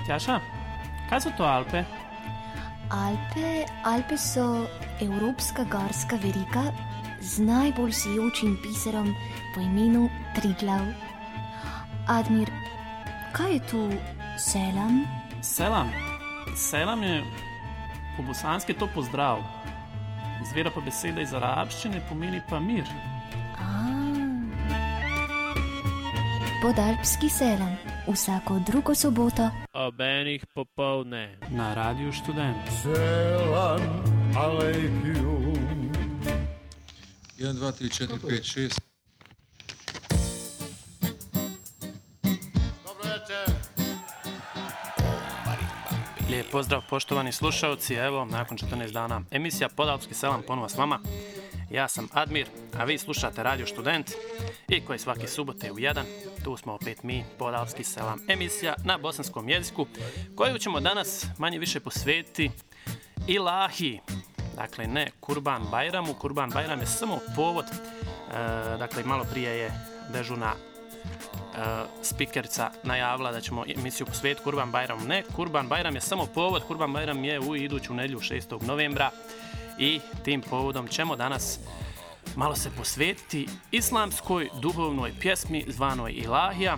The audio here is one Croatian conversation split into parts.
Tjaša, kaj so to Alpe? Alpe so evropska gorska veriga z najbolj sijočim biserom po imenu Triglav. Admir, kaj je tu selam? Selam je po bosanski to pozdrav. Izvira pa beseda iz arabščine, pomeni pa mir. Podalpski selam, vsako drugo soboto ob enih popoldne na Radiu Študent. Selam alejkum. 1, 2, 3, 4, 5, 6. Lijep pozdrav poštovani slušalci, evo nakon 14 dana emisija Podalpski selam ponovo s vama. Ja sam Admir, a vi slušate Radio Študent i koji svake subote u 1, tu smo opet mi, Podalpski selam, emisija na bosanskom jeziku koju ćemo danas manje više posvetiti Ilahi. Dakle, ne Kurban Bajramu, Kurban Bajram je samo povod, dakle malo prije je dežurna spikerica najavila da ćemo emisiju posvetiti Kurban Bajramu. Ne, Kurban Bajram je samo povod, Kurban Bajram je u iduću nedjelju 6. novembra i tim povodom ćemo danas malo se posvetiti islamskoj duhovnoj pjesmi zvanoj Ilahija.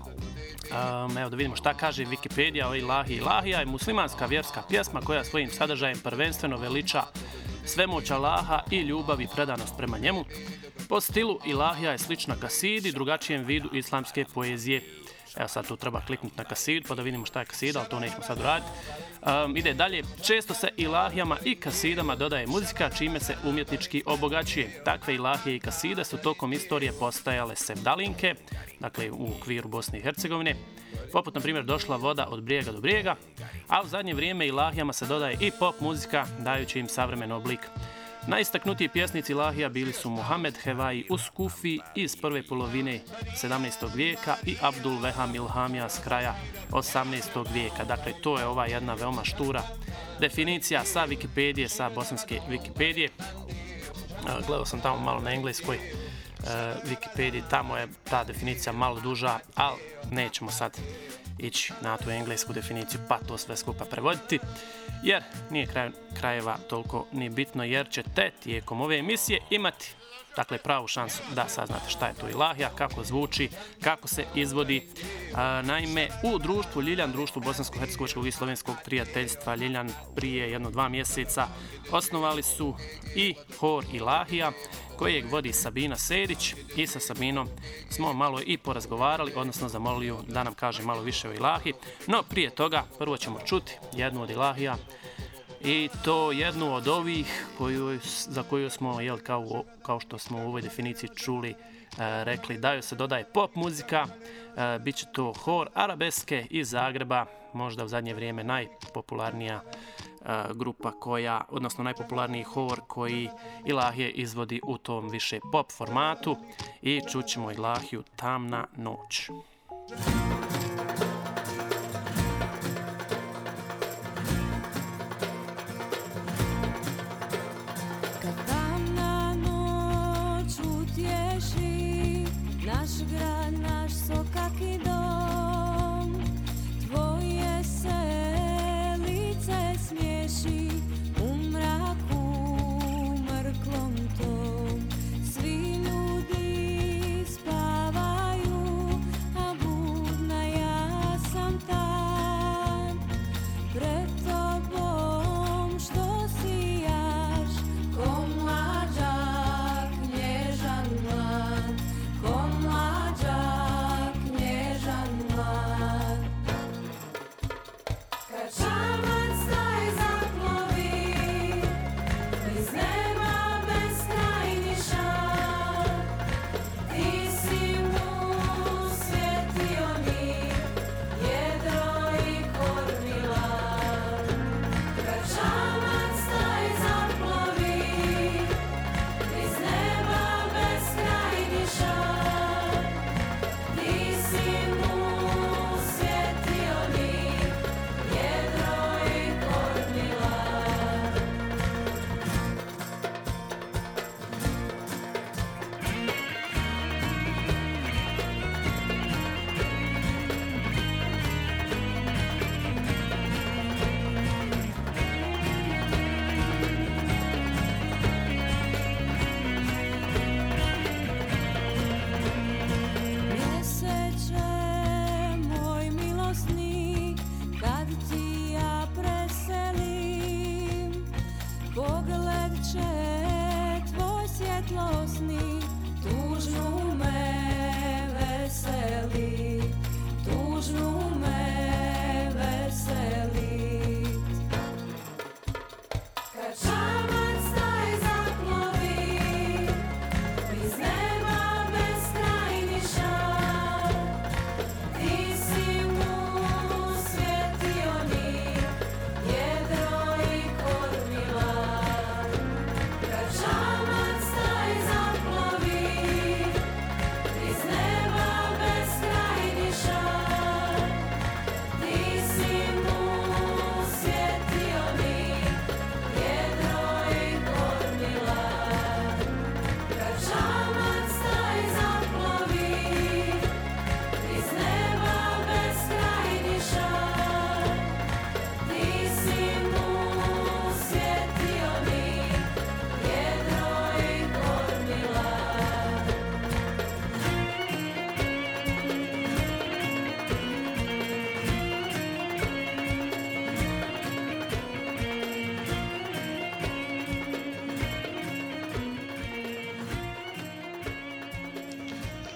Evo da vidimo šta kaže Wikipedija o Ilahi. Ilahija je muslimanska vjerska pjesma koja svojim sadržajem prvenstveno veliča svemoć Allaha i ljubav i predanost prema njemu. Po stilu Ilahija je slična kasidi, drugačijem vidu islamske poezije. Evo sad tu treba kliknuti na kasidu pa da vidimo šta je kasida, ali to nećemo sad uraditi. Ide dalje, često se ilahijama i kasidama dodaje muzika čime se umjetnički obogaćuje. Takve ilahije i kaside su tokom istorije postajale sevdalinke, dakle u okviru Bosne i Hercegovine, poput na primjer Došla voda od brijega do brijega, a u zadnje vrijeme ilahijama se dodaje i pop muzika dajući im savremen oblik. Najistaknutiji pjesnici ilahija bili su Muhammed Hevaji Uskufi iz prve polovine 17. vijeka i Abdul Veham Ilhamija s kraja 18. vijeka. Dakle, to je ova jedna veoma štura definicija sa Wikipedije, sa bosanske Wikipedije. Gledao sam tamo malo na engleskoj Wikipediji, tamo je ta definicija malo duža, ali nećemo sad ići na tu englesku definiciju pa to sve skupa prevoditi, jer nije krajeva toliko ni bitno, jer ćete tijekom ove emisije imati dakle pravu šansu da saznate šta je to Ilahija, kako zvuči, kako se izvodi. Naime, u društvu Ljiljan, društvu bosansko-hercegovačkog i slovenskog prijateljstva Ljiljan prije 1-2 mjeseca osnovali su i hor Ilahija kojeg vodi Sabina Sedić i sa Sabinom smo malo i porazgovarali, odnosno zamolili ju da nam kaže malo više o Ilahi. No prije toga prvo ćemo čuti jednu od Ilahija i to jednu od ovih za koju smo, kao što smo u ovoj definiciji čuli, rekli da joj se dodaje pop muzika. Biće to hor arabeske iz Zagreba, možda u zadnje vrijeme najpopularnija grupa odnosno najpopularniji hor koji Ilahije izvodi u tom više pop formatu i čućemo Ilahiju Tamna noć. Kad tamna noć utješi naš grad, naš sokaki dom, tvoje se lice smiješi u mraku mrklom tom. Svi ljudi spavaju, a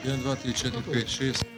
1, 2, 3, 4, 5, 6.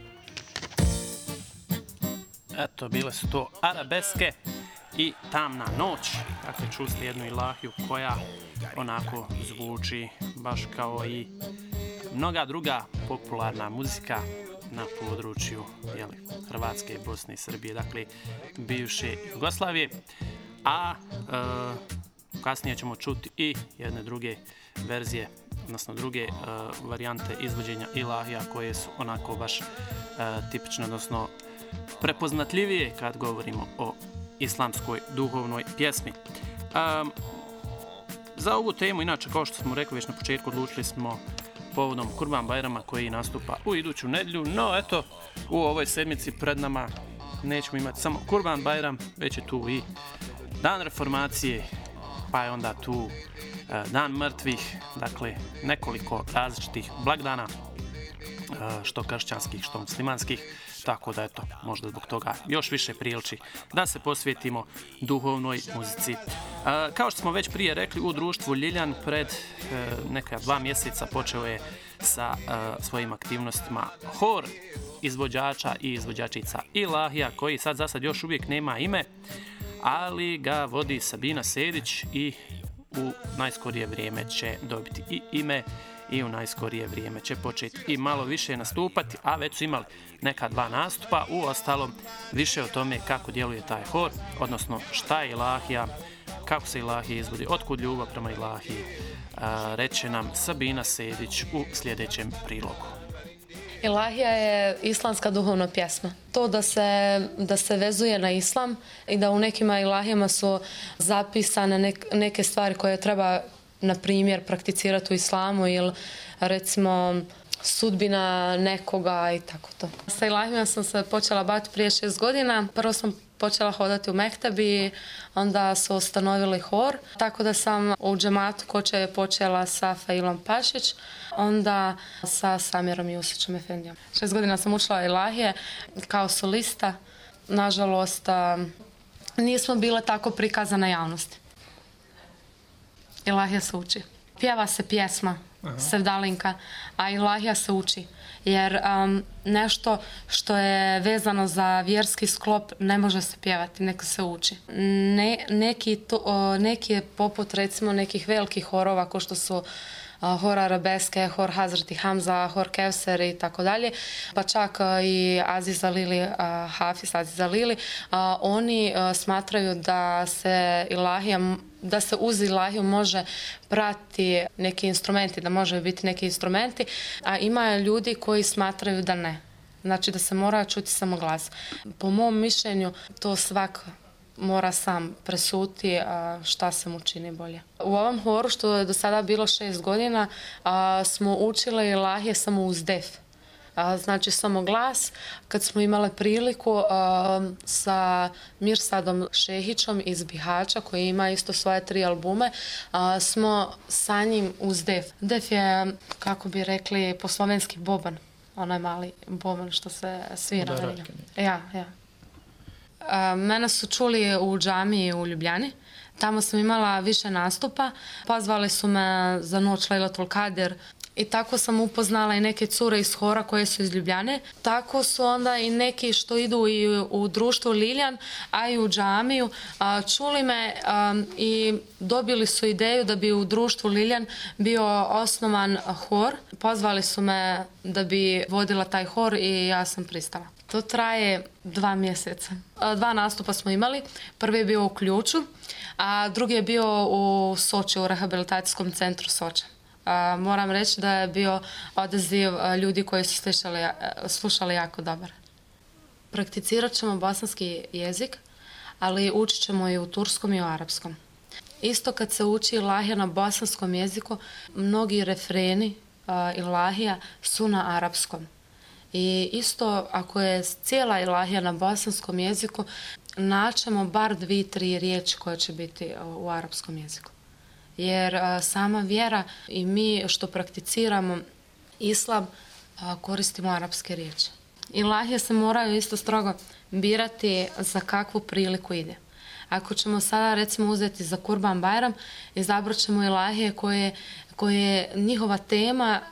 Eto, bile su to arabeske i Tamna noć. Dakle, čuli ste jednu ilahiju koja onako zvuči baš kao i mnoga druga popularna muzika na području Hrvatske, Bosne i Srbije, dakle bivše Jugoslavije. A kasnije ćemo čuti i jedne druge verzije, odnosno druge varijante izvođenja ilahija koje su onako baš tipične, odnosno prepoznatljivije kad govorimo o islamskoj duhovnoj pjesmi. Za ovu temu, inače, kao što smo rekli već na početku, odlučili smo povodom Kurban Bajrama koji nastupa u iduću nedjelju, no eto, u ovoj sedmici pred nama nećemo imati samo Kurban Bajram, već je tu i Dan reformacije, pa je onda tu Dan mrtvih, dakle nekoliko različitih blagdana, što kršćanskih, što muslimanskih, tako da eto, možda zbog toga još više priliči da se posvetimo duhovnoj muzici. Kao što smo već prije rekli, u društvu Ljiljan pred neka 2 mjeseca počeo je sa svojim aktivnostima hor izvođača i izvođačica ilahija, koji sad za sad još uvijek nema ime, ali ga vodi Sabina Sedić i u najskorije vrijeme će dobiti i ime i u najskorije vrijeme će početi i malo više nastupati, a već su imali neka 2 nastupa. U ostalom, više o tome kako djeluje taj hor, odnosno šta je ilahija, kako se ilahija izvodi, otkud ljubav prema ilahiji, reće nam Sabina Sedić u sljedećem prilogu. Ilahija je islamska duhovna pjesma. To da se vezuje na islam i da u nekima ilahijama su zapisane neke stvari koje treba, na primjer, prakticirati u islamu ili recimo sudbina nekoga i tako to. Sa ilahijama sam se počela baviti prije 6 godina. Prvo sam počela hodati u mektebi, onda su ustanovili hor, tako da sam u džematu Koče počela sa Failom Pašić, onda sa Samirom Jusićem Efendijom. 6 godina sam učila ilahije kao solista. Nažalost, nismo bile tako prikazane javnosti. Ilahija se uči. Pjeva se pjesma, sevdalinka, a ilahija se uči. Jer nešto što je vezano za vjerski sklop ne može se pjevati, nego se uči. Neki je poput recimo nekih velikih horova, kao što su hor arabeske, hor Hazreti Hamza, hor Kevser i tako dalje, pa čak i Aziz Alili, Hafiz Aziz Alili, oni smatraju da se uz ilahiju može prati neki instrumenti, da može biti neki instrumenti, a ima ljudi koji smatraju da ne. Znači da se mora čuti samo glas. Po mom mišljenju to svak mora sam presuti šta se mu čini bolje. U ovom horu, što je do sada bilo 6 godina, smo učili ilahije samo uz def. Znači samo glas. Kad smo imali priliku sa Mirsadom Šehićom iz Bihaća, koji ima isto svoje 3 albume, smo sa njim uz def. Def je, kako bi rekli, po slovenski boban. Onaj mali boban što se svira. Ja. Mene su čuli u džamiji u Ljubljani. Tamo sam imala više nastupa. Pozvali su me za noć Lejlatul Kadir. I tako sam upoznala i neke cure iz hora koje su iz Ljubljane. Tako su onda i neki što idu i u društvo Liljan, a i u džamiju, čuli me i dobili su ideju da bi u društvu Liljan bio osnovan hor. Pozvali su me da bi vodila taj hor i ja sam pristala. To traje 2 mjeseca. 2 nastupa smo imali. Prvi je bio u Ključu, a drugi je bio u Soči, u rehabilitacijskom centru Soče. Moram reći da je bio odaziv ljudi koji su slušali jako dobar. Prakticirat ćemo bosanski jezik, ali učit ćemo i u turskom i u arapskom. Isto kad se uči ilahija na bosanskom jeziku, mnogi refreni ilahija su na arapskom. I isto ako je cijela ilahija na bosanskom jeziku, naćemo bar 2-3 riječi koje će biti u arapskom jeziku. Jer sama vjera i mi što prakticiramo islam koristimo arapske riječi. Ilahije se moraju isto strogo birati za kakvu priliku ide. Ako ćemo sada recimo uzeti za Kurban Bajram, izabrat ćemo ilahije koje njihova tema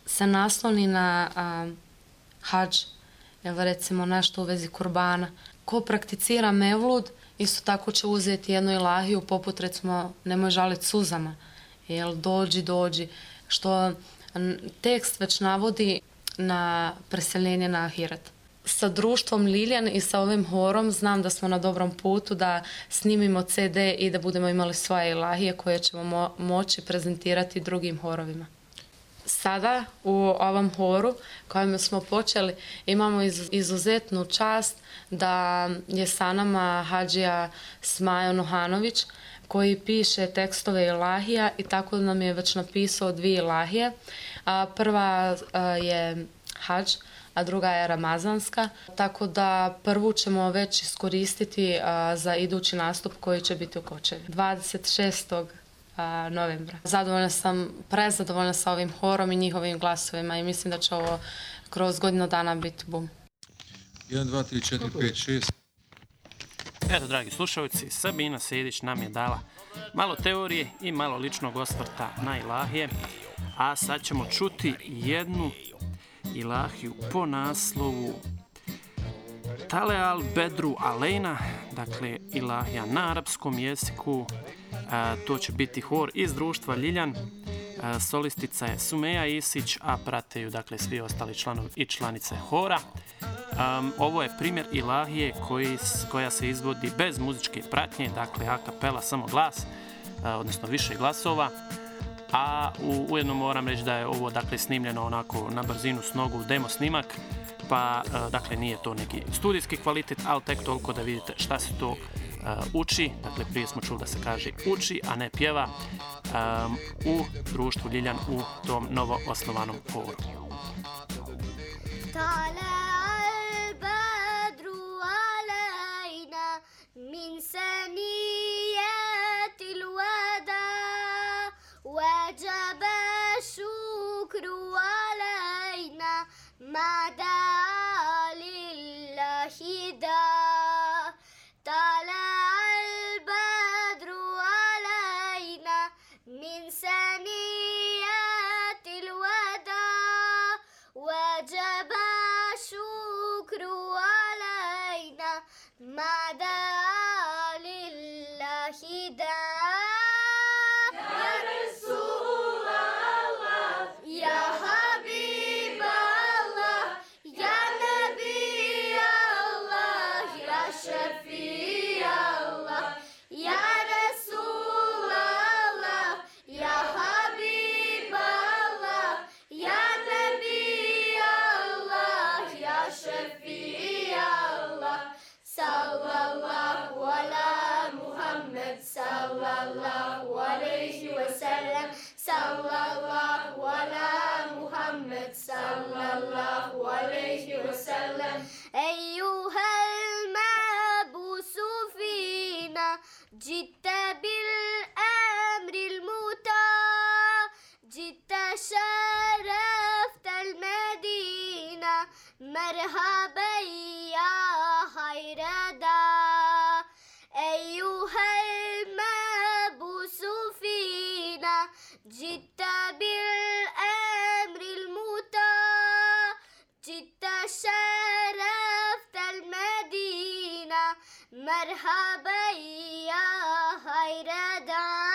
se nasloni na hadž, ili recimo nešto u vezi kurbana. Ko prakticira mevlud, isto tako će uzeti jednu ilahiju, poput recimo nemoj žaliti suzama, jel dođi, što tekst već navodi na preseljenje na ahiret. Sa društvom Liljan i sa ovim horom znam da smo na dobrom putu da snimimo CD i da budemo imali svoje ilahije koje ćemo moći prezentirati drugim horovima. Sada u ovom horu kojim smo počeli imamo izuzetnu čast da je sa nama hadžija Smajo Nuhanović koji piše tekstove ilahija i tako nam je već napisao 2 ilahije. Prva je hadž, a druga je ramazanska, tako da prvu ćemo već iskoristiti za idući nastup koji će biti u Kočevi 26. novembra. Prezadovoljna sa ovim horom i njihovim glasovima i mislim da će ovo kroz godinu dana biti bum. 1, 2, 3, 4, 5, 6. Eto, dragi slušalci, Sabina Sedić nam je dala malo teorije i malo ličnog osvrta na ilahije, a sad ćemo čuti jednu ilahiju po naslovu Tale al Bedru Alejna, dakle ilahija na arapskom jeziku. To će biti hor iz društva Ljiljan, solistica je Sumeja Isić, a prate ju dakle svi ostali članovi i članice hora. Ovo je primjer ilahije koja se izvodi bez muzičke pratnje, dakle a kapela, samo glas, odnosno više glasova. A ujedno moram reći da je ovo dakle snimljeno onako na brzinu s nogu, demo snimak, pa dakle nije to neki studijski kvalitet, ali tek toliko da vidite šta se to uči. Dakle, prije smo čuli da se kaže uči, a ne pjeva u društvu Ljiljan u tom novo osnovanom horu. من ثنيات الوداع وجب الشكر علينا ما دعا لله داع طلع البدر علينا من ثنيات الوداع وجب الشكر علينا ما دعا أيها المبعوث فينا جئت بالأمر المطاع جئت شرفت المدينة مرحبا يا خير داع أيها المبعوث فينا جئت بالأمر المطاع جئت شرفت المدينة مرحبا يا خير داع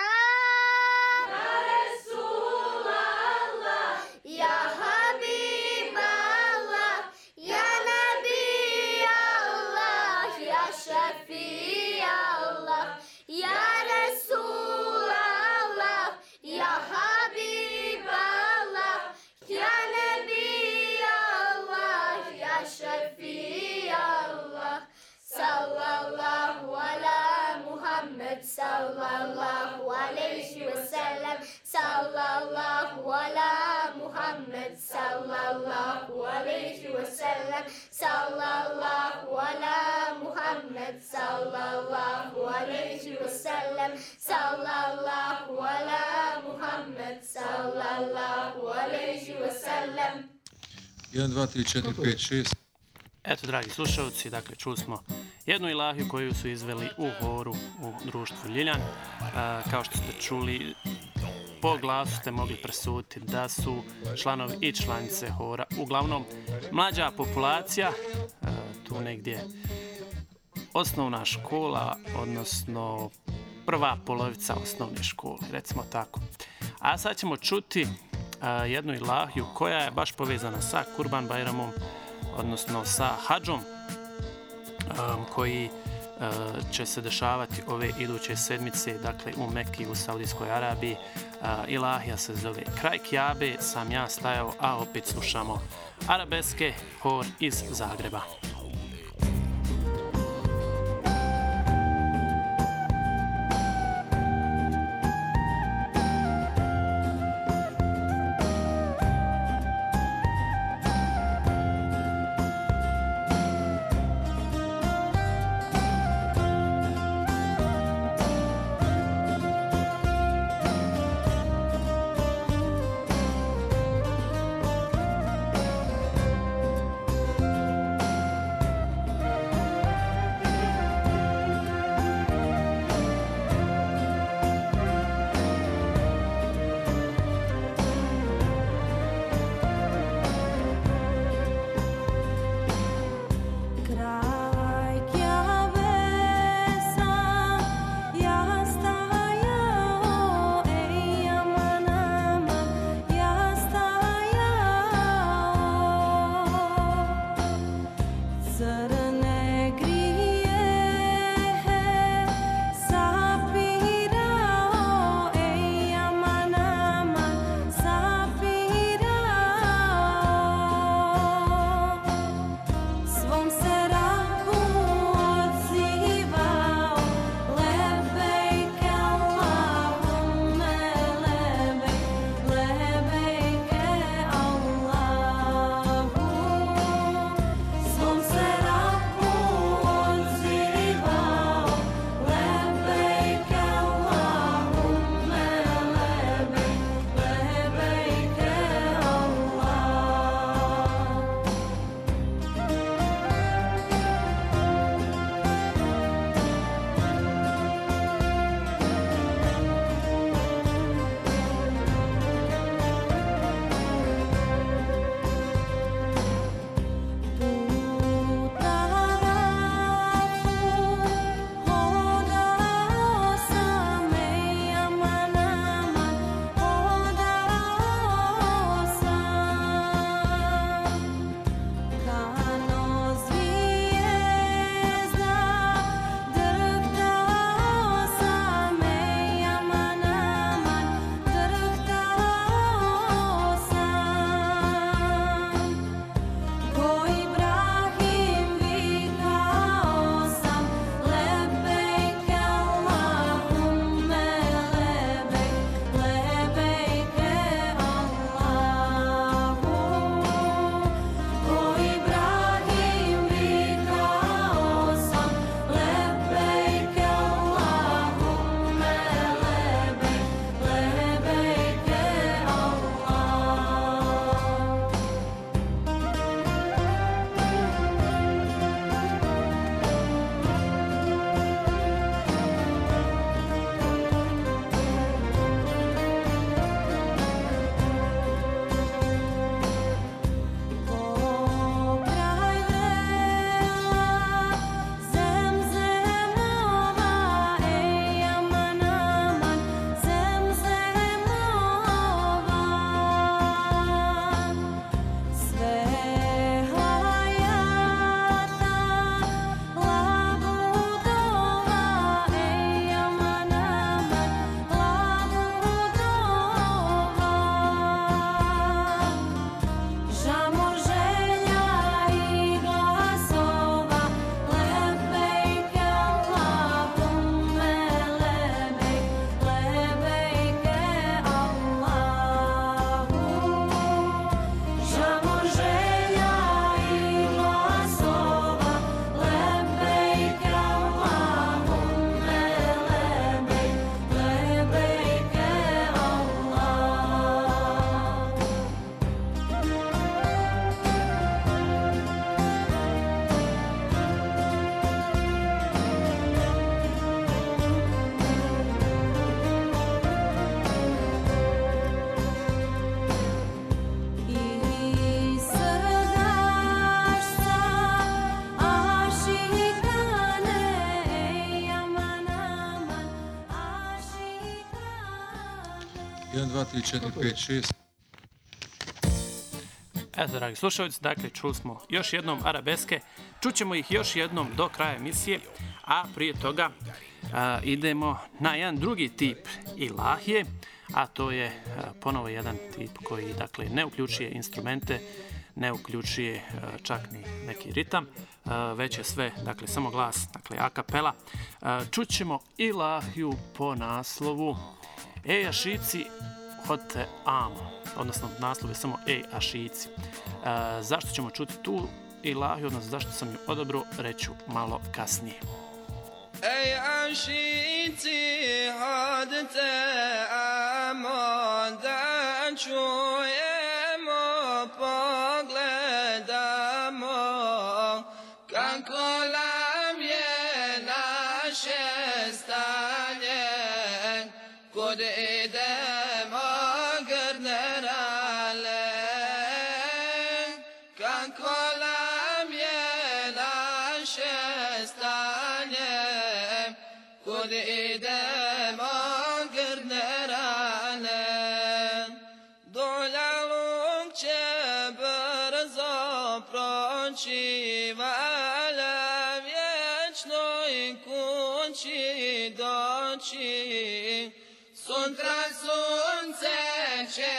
يا رسول الله يا حبيب الله يا نبي الله يا شفيع الله يا رسول الله يا حبيب الله يا نبي الله يا شفيع الله صلى الله على محمد صلى الله عليه وسلم صلى الله على محمد صلى الله عليه وسلم صلى الله على محمد صلى الله عليه وسلم صلى الله على محمد صلى الله عليه وسلم 1, 2, 3, 4, 5, 6. Eto, dragi slušalci, dakle čuli smo jednu ilahiju koju su izveli u horu u društvu Ljiljan. Kao što ste čuli, po glasu ste mogli presuditi da su članovi i članice hora uglavnom mlađa populacija, tu negdje osnovna škola, odnosno prva polovica osnovne škole, recimo tako. A sad ćemo čuti jednu ilahiju koja je baš povezana sa Kurban Bajramom, odnosno sa hadžom, koji će se dešavati ove iduće sedmice, dakle u Mekki, u Saudijskoj Arabiji. Ilahija se zove Kraj Kjabe, sam ja stajao, a opet slušamo arabeske, hor iz Zagreba. 1, 2, 3, 4, 5, 6. Eto, dragi slušalci, dakle, čuli smo još jednom arabeske, čućemo ih još jednom do kraja emisije, a prije toga idemo na jedan drugi tip ilahije, a to je ponovo jedan tip koji, dakle, ne uključuje instrumente, ne uključuje čak ni neki ritam, već je sve, dakle, samo glas, dakle, a kapela. Čućemo ilahiju po naslovu Ej ašici hote amo, odnosno naslov je samo Ej ašici. Zašto ćemo čuti tu ilahiju, odnosno zašto sam ju odabrao, reću malo kasnije. Ej ašici hote amo, da čujemo, pogledamo kako nam je naše stanje, kud idemo grdnerale, kako nam je naše stanje, kud idemo grdnerale. Doljaluk će brzo proći, valja vječnoj kući doći. Sutra sunce će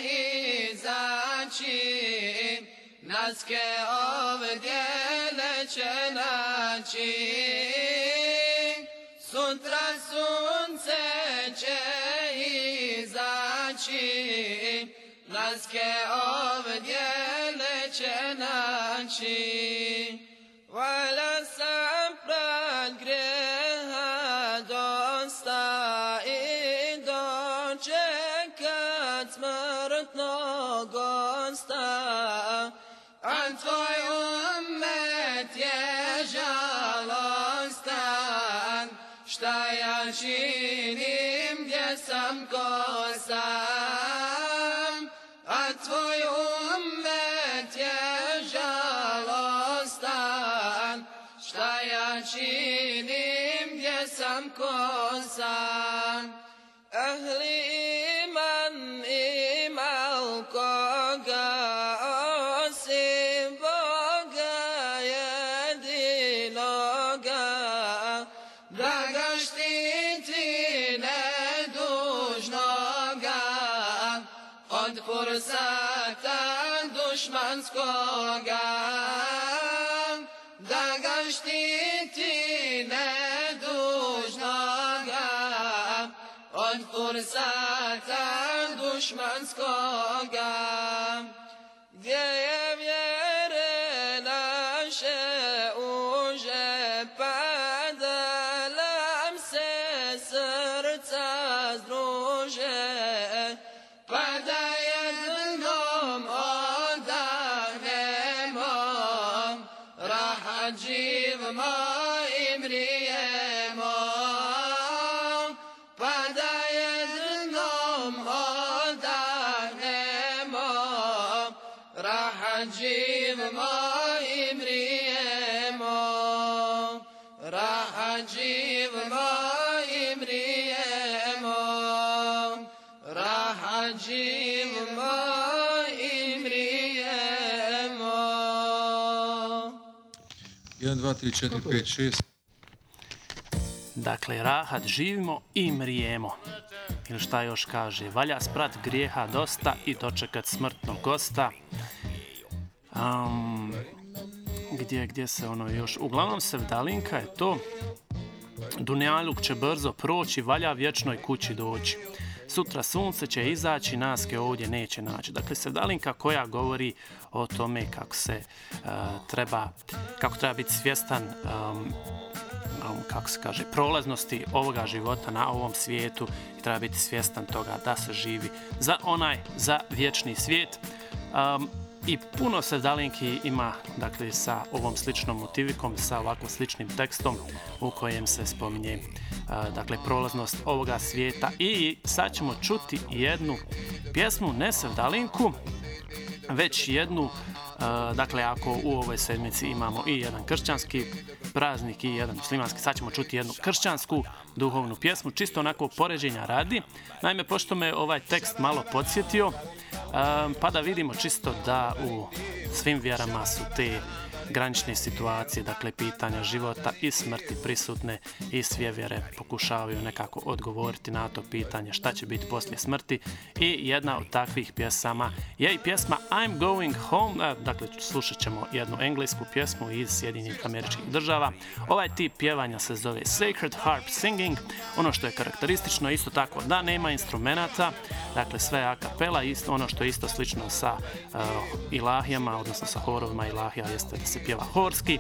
izaći, naske ovdje neće naći. Sutra sunce će izaći, naske ovdje neće naći. Valja sam prat greha dosta i dočekat smrtnog gosta, a tvoj umet je žalostan. Šta ja činim, gdje sam, ko sam, a tvoj umet je žalostan. Šta ja činim, gdje sam, ko sam. Ahli iman imal koga osim Boga jedinoga, da ga štiti nedužnoga od fursata dušmanskoga, da ga štiti nedužnoga od fursata dušmanskoga. Gdje je vjere naše uže pada, nam se srca združe, pa da jednom odahnemo, rahat živimo i mrijemo, pa da jednom odahnemo, rahat živimo i mrijemo, rahat živimo i mrijemo, rahat živimo i mrijemo. 1, 2, 3, 4, 5, 6. Dakle, rahat živimo i mrijemo. Ili šta još kaže, valja sprat grijeha dosta i dočekat smrtnog gosta. Gdje se ono još? Uglavnom sevdalinka je to. Dunjaluk će brzo proći, valja vječnoj kući doći. Sutra sunce će izaći, naske ovdje neće naći. Dakle, sevdalinka koja govori o tome kako se treba biti svjestan kako se kaže, prolaznosti ovoga života na ovom svijetu i treba biti svjestan toga da se živi za vječni svijet. I puno sevdalinki ima, dakle, sa ovom sličnom motivikom, sa ovakvom sličnim tekstom u kojem se spominje, dakle, prolaznost ovoga svijeta. I sad ćemo čuti jednu pjesmu, ne sevdalinku, već jednu, dakle, ako u ovoj sedmici imamo i jedan kršćanski praznik i jedan muslimanski. Sad ćemo čuti jednu kršćansku duhovnu pjesmu, čisto onako poređenja radi. Naime, pošto me ovaj tekst malo podsjetio, pa da vidimo čisto da u svim vjerama su te granične situacije, dakle pitanja života i smrti prisutne i sve vjere pokušavaju nekako odgovoriti na to pitanje šta će biti poslije smrti i jedna od takvih pjesama je i pjesma I'm Going Home, dakle slušat ćemo jednu englesku pjesmu iz Sjedinjenih Američkih Država. Ovaj tip pjevanja se zove Sacred Harp Singing, ono što je karakteristično isto tako da nema instrumenata, dakle sve a cappella, isto ono što je isto slično sa ilahijama, odnosno sa horovima ilahija jeste da se pjeva horski,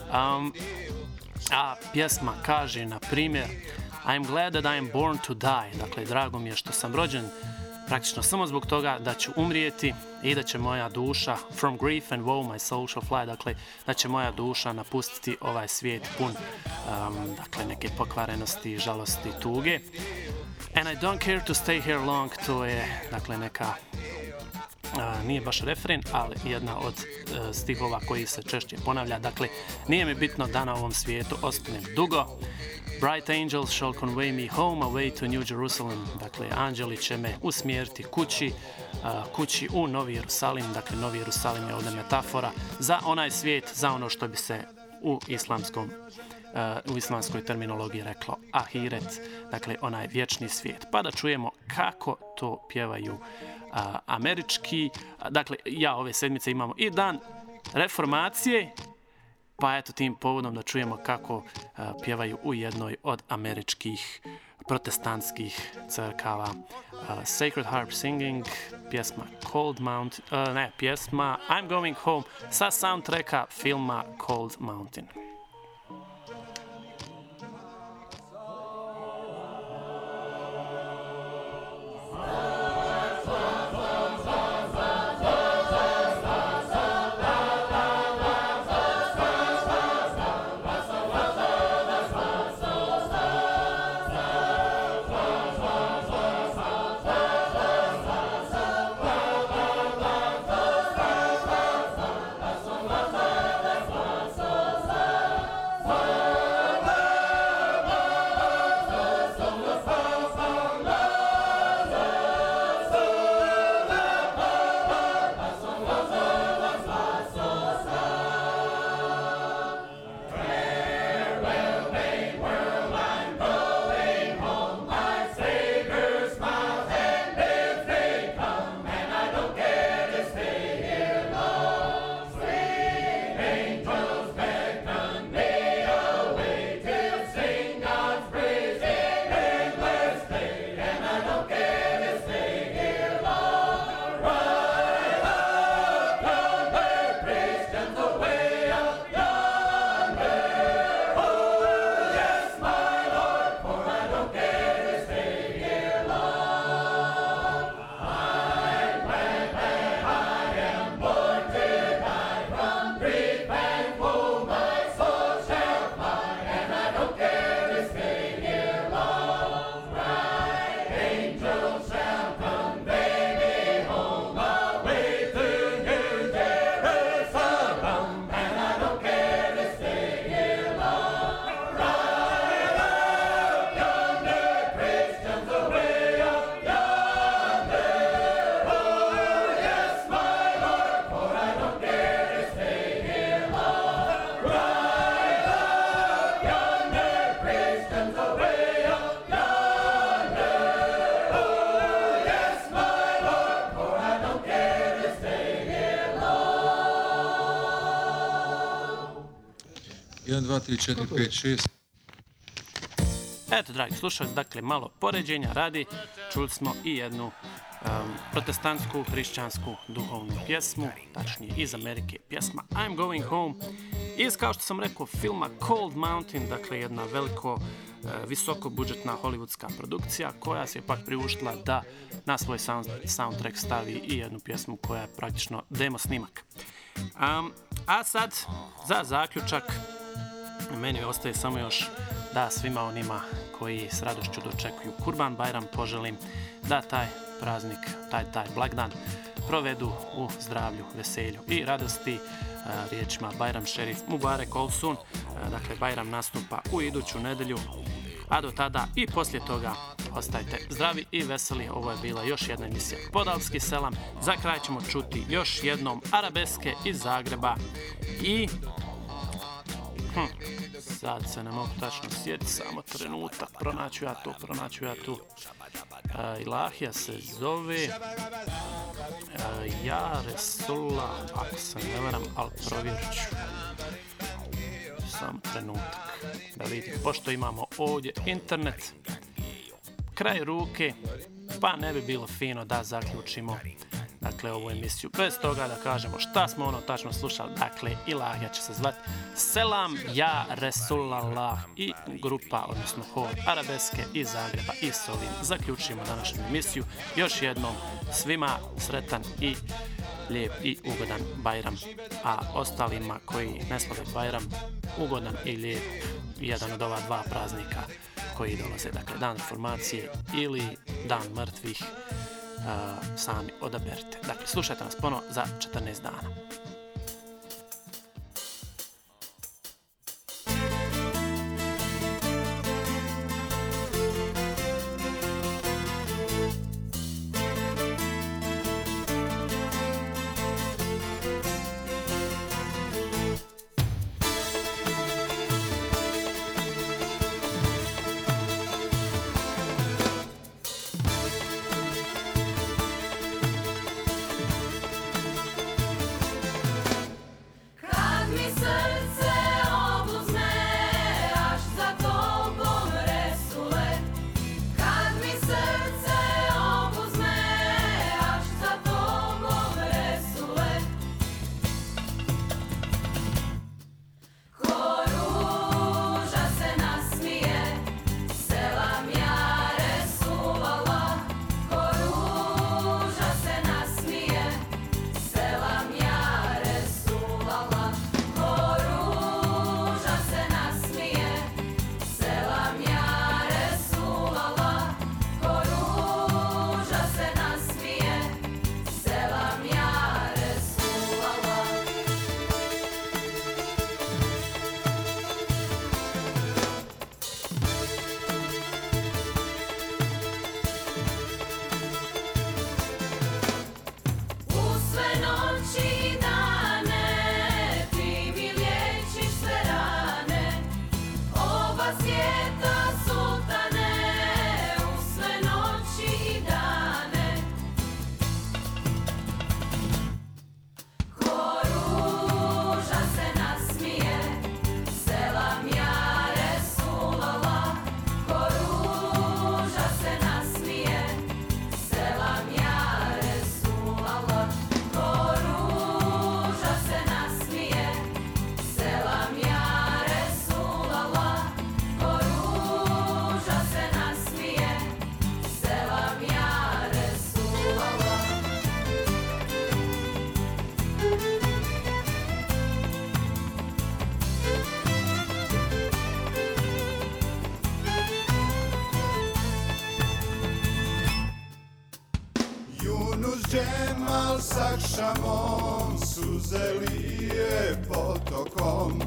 a pjesma kaže na primjer I'm glad that I am born to die, dakle drago mi je što sam rođen praktično samo zbog toga da ću umrijeti i da će moja duša from grief and woe my soul shall fly, dakle da će moja duša napustiti ovaj svijet pun dakle neke pokvarenosti, žalosti, tuge. And I don't care to stay here long, to je dakle neka nije baš refren, ali jedna od stihova koji se češće ponavlja. Dakle, nije mi bitno da na ovom svijetu ostanem dugo. Bright angels shall convey me home away to New Jerusalem. Dakle, anđeli će me usmjeriti kući u Novi Jerusalim. Dakle, Novi Jerusalim je ovdje metafora za onaj svijet, za ono što bi se u islamskoj terminologiji reklo ahiret, dakle onaj vječni svijet. Pa da čujemo kako to pjevaju američki. Dakle, ove sedmice imamo i dan reformacije, pa eto tim povodom da čujemo kako pjevaju u jednoj od američkih protestantskih crkava. Sacred Harp Singing, pjesma pjesma I'm Going Home sa soundtracka filma Cold Mountain. Eto, dragi slušalci, dakle, malo poređenja radi, čuli smo i jednu protestantsku, hrišćansku duhovnu pjesmu, tačnije iz Amerike, pjesma I'm Going Home, iz, kao što sam rekao, filma Cold Mountain, dakle, jedna veliko, visokobudžetna hollywoodska produkcija, koja se je pak priuštila da na svoj soundtrack stavi i jednu pjesmu koja je praktično demo snimak. A sad, za zaključak, meni ostaje samo još da svima onima koji s radošću dočekuju Kurban Bajram poželim da taj praznik, taj blagdan provedu u zdravlju, veselju i radosti. Riječima Bajram Šerif Mubarek Olsun. Dakle, Bajram nastupa u iduću nedelju, a do tada i poslije toga ostajte zdravi i veseli. Ovo je bila još jedna emisija Podalski selam. Za kraj ćemo čuti još jednom arabeske iz Zagreba i sad se ne mogu tačno sjetiti, samo trenutak, pronaću ja tu. Ilahija se zove Ja Resulullah, ako se ne varam, ali provjerit ću. Samo trenutak da vidim, pošto imamo ovdje internet kraj ruke, pa ne bi bilo fino da zaključimo dakle ovu emisiju bez toga da kažemo šta smo ono tačno slušali. Dakle, Ilahija će se zvati Selam Ja Resulullah i grupa, odnosno hor arabeske iz Zagreba, i s ovim zaključimo današnju emisiju. Još jednom svima sretan i lijep i ugodan Bajram, a ostalima koji ne slave Bajram, ugodan i lijep jedan od ova dva praznika koji dolaze, dakle Dan reformacije ili Dan mrtvih, sami odaberite. Dakle, slušajte nas ponovo za 14 dana. Sakšamom suze lije potokom,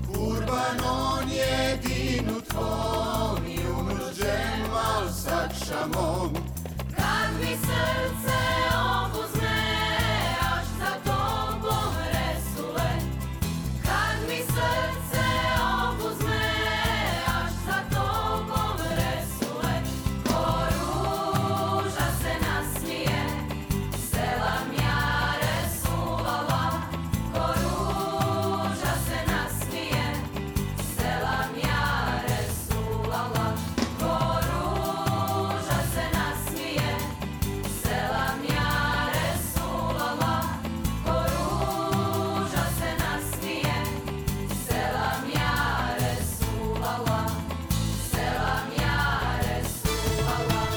kurban on jedinu tvom, Yunus Džemal Sakšamom. Kad mi srce obuzme, až za tobom Resule. Kad mi srce obuzme, až za tobom Resule. Ko ruža se nasmije, selam ja Resulallah. Ko ruža se nasmije, selam ja Resulallah. Ko ruža se nasmije, selam ja Resulallah. Ko ruža se nasmije, selam ja Resulallah. Selam ja Resulallah.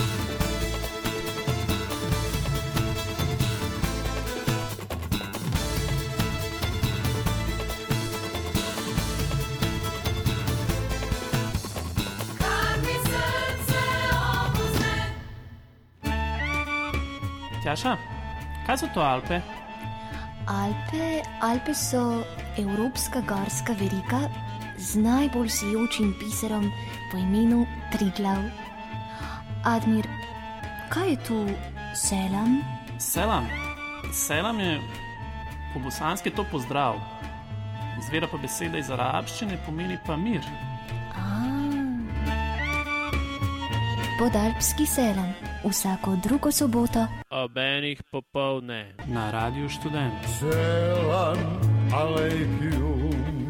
Kad mi srce obuzme. Tjaša, kaj su to Alpe? Alpe so evropska gorska verika z najbolj sijočim biserom po imenu Triglav. Admir, kaj je tu selam? Selam. Selam je po bosanski to pozdrav. Izvira pa beseda iz arabščine, pomeni pa mir. Podalpski selam, vsako drugo soboto ob enih popoldne na Radiu Študent. Selam alejkum.